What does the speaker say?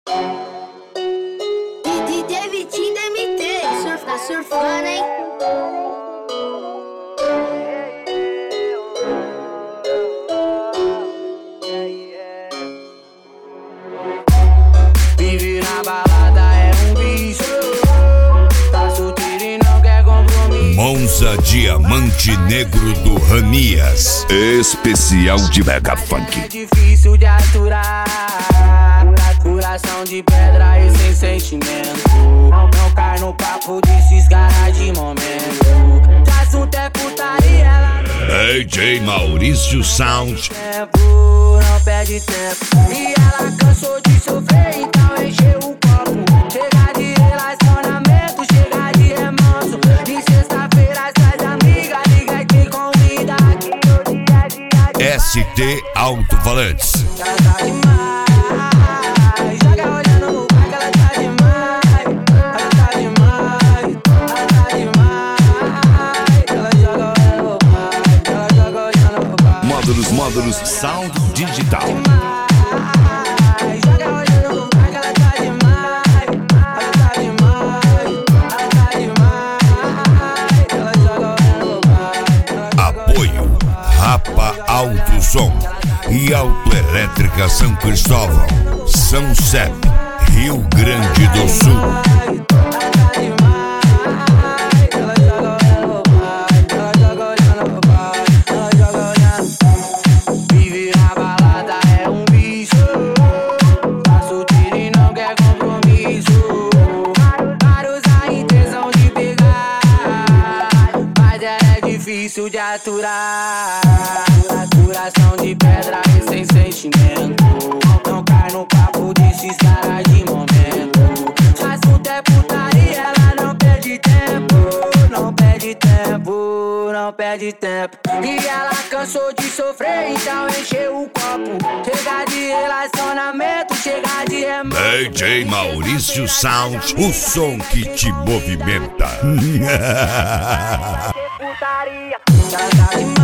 DJ Vitinho da MT, surf tá surfando, hein? Vive na balada é um bicho, tá solteiro e não quer compromisso. Monza Diamante Negro do Ranias, especial de Mega Funk. É difícil de aturar, coração de pedra e sem sentimento. Não cai no papo desses caras de momento. O assunto é putaria, ela DJ Maurício Sound. não perde tempo. E ela cansou de sofrer, então encheu o copo. Chega de relacionamento, chega de remanso. De sexta-feira traz amiga, liga e te convida. Aqui no dia a dia ST Alto Valentes. ela tá demais. Joga olhando no pai que ela tá demais. Ela tá demais, ela tá demais. Ela joga olhando no pai, ela joga olhando no pai. Módulos Sound Digital. Joga olhando no pai que ela tá demais. Ela tá demais, ela tá demais. Ela joga olhando no pai. Apoio Rapa Alto Som e Autoelétrica São Cristóvão, São Sep, Rio Grande do Sul. Vive na balada é um bicho, tá solteiro e não quer compromisso. Vários a intenção de pegar, mas é difícil de aturar. Coração de pedra e sem sentimento. Não cai no papo desses caras de momento. O assunto é putaria, ela não perde tempo. Não perde tempo, não perde tempo. E ela cansou de sofrer, então encheu o copo. Chega de relacionamento, chega de remédio. DJ Maurício Sound, o som que te movimenta. Putaria, ela tá demais.